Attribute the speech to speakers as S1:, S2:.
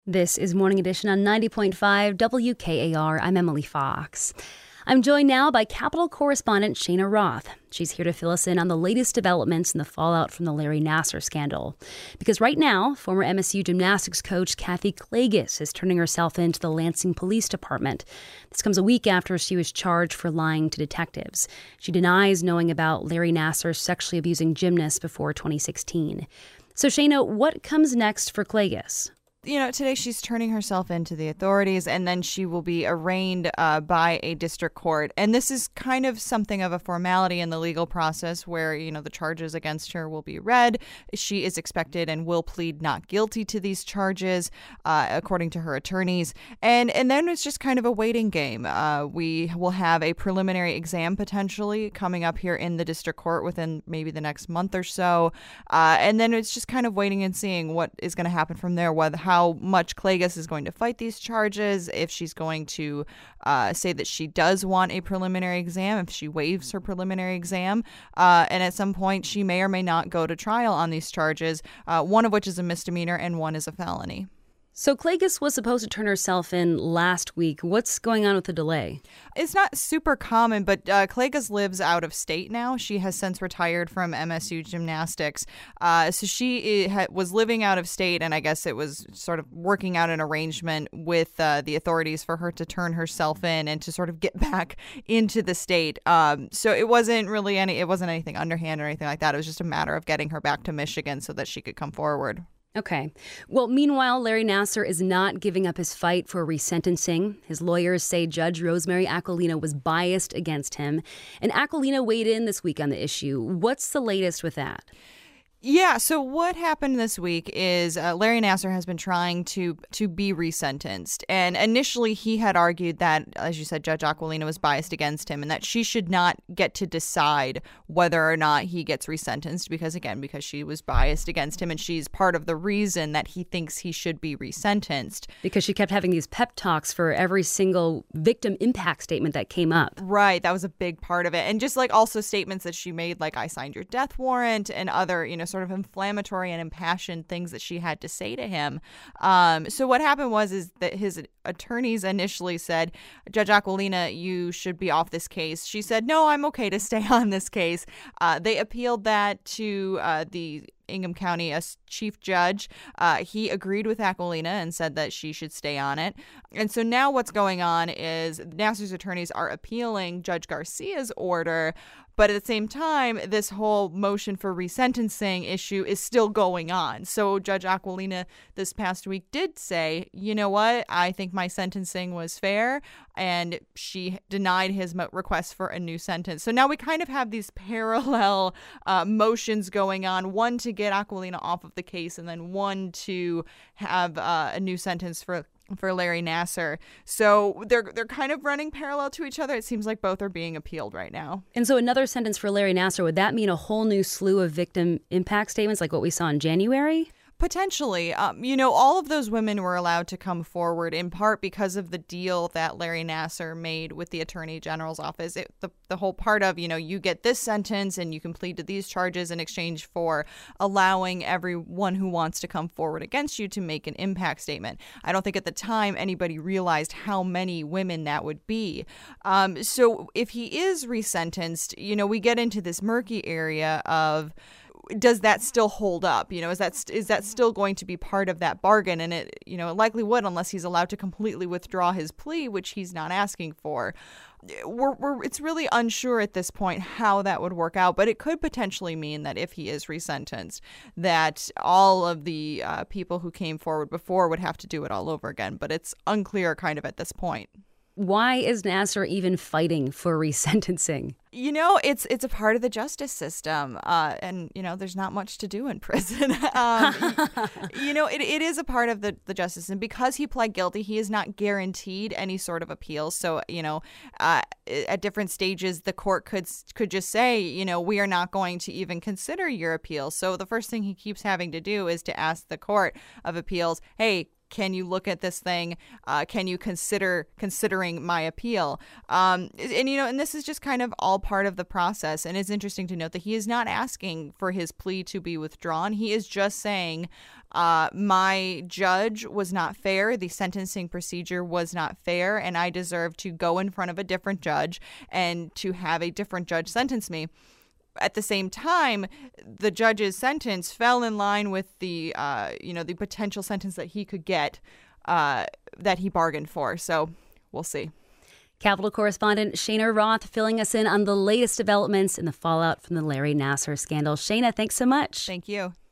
S1: This is Morning Edition on 90.5 WKAR. I'm Emily Fox. I'm joined now by Capitol correspondent Shayna Roth. She's here to fill us in on the latest developments in the fallout from the Larry Nassar scandal. Because right now, former MSU gymnastics coach Kathy Klages is turning herself in to the Lansing Police Department. This comes a week after she was charged for lying to detectives. She denies knowing about Larry Nassar sexually abusing gymnasts before 2016. So Shayna, what comes next for Klages?
S2: Today she's turning herself into the authorities, and then she will be arraigned by a district court. And this is kind of something of a formality in the legal process where, the charges against her will be read. She is expected and will plead not guilty to these charges, according to her attorneys. And then it's just kind of a waiting game. We will have a preliminary exam potentially coming up here in the district court within maybe the next month or so. And then it's just kind of waiting and seeing what is going to happen from there, how much Klages is going to fight these charges, if she's going to say that she does want a preliminary exam, if she waives her preliminary exam, and at some point she may or may not go to trial on these charges, one of which is a misdemeanor and one is a felony.
S1: So Klages was supposed to turn herself in last week. What's going on with the delay?
S2: It's not super common, but Klages lives out of state now. She has since retired from MSU gymnastics. So she was living out of state, and I guess it was sort of working out an arrangement with the authorities for her to turn herself in and to sort of get back into the state. So it wasn't really anything underhand or anything like that. It was just a matter of getting her back to Michigan so that she could come forward.
S1: Okay. Well, meanwhile, Larry Nassar is not giving up his fight for resentencing. His lawyers say Judge Rosemary Aquilina was biased against him. And Aquilina weighed in this week on the issue. What's the latest with that?
S2: Yeah, so what happened this week is Larry Nassar has been trying to be resentenced. And initially he had argued that, as you said, Judge Aquilina was biased against him and that she should not get to decide whether or not he gets resentenced because she was biased against him and she's part of the reason that he thinks he should be resentenced.
S1: Because she kept having these pep talks for every single victim impact statement that came up.
S2: Right, that was a big part of it. And just like also statements that she made, like I signed your death warrant and other, sort of inflammatory and impassioned things that she had to say to him. So what happened is that his attorneys initially said, Judge Aquilina, you should be off this case. She said, no, I'm okay to stay on this case. They appealed that to the Ingham County chief judge. He agreed with Aquilina and said that she should stay on it. And so now what's going on is Nassar's attorneys are appealing Judge Garcia's order. But at the same time, this whole motion for resentencing issue is still going on. So Judge Aquilina this past week did say, you know what, I think my sentencing was fair. And she denied his request for a new sentence. So now we kind of have these parallel motions going on, one to get Aquilina off of the case and then one to have a new sentence for Larry Nassar. So they're kind of running parallel to each other. It seems like both are being appealed right now.
S1: And so another sentence for Larry Nassar, would that mean a whole new slew of victim impact statements like what we saw in January?
S2: Potentially. All of those women were allowed to come forward in part because of the deal that Larry Nassar made with the Attorney General's office. The whole part of, you get this sentence and you can plead to these charges in exchange for allowing everyone who wants to come forward against you to make an impact statement. I don't think at the time anybody realized how many women that would be. So if he is resentenced, we get into this murky area of, does that still hold up? Is that still going to be part of that bargain? And it likely would, unless he's allowed to completely withdraw his plea, which he's not asking for. It's really unsure at this point how that would work out, but it could potentially mean that if he is resentenced, that all of the people who came forward before would have to do it all over again. But it's unclear kind of at this point.
S1: Why is Nassar even fighting for resentencing?
S2: It's a part of the justice system, and there's not much to do in prison. It is a part of the justice system. Because he pled guilty, he is not guaranteed any sort of appeal. So at different stages, the court could just say, we are not going to even consider your appeal. So the first thing he keeps having to do is to ask the Court of Appeals, hey, can you look at this thing? Can you considering my appeal? And this is just kind of all part of the process. And it's interesting to note that he is not asking for his plea to be withdrawn. He is just saying, my judge was not fair. The sentencing procedure was not fair, and I deserve to go in front of a different judge and to have a different judge sentence me. At the same time, the judge's sentence fell in line with the potential sentence that he could get that he bargained for. So we'll see.
S1: Capitol correspondent Shana Roth filling us in on the latest developments in the fallout from the Larry Nassar scandal. Shana, thanks so much.
S2: Thank you.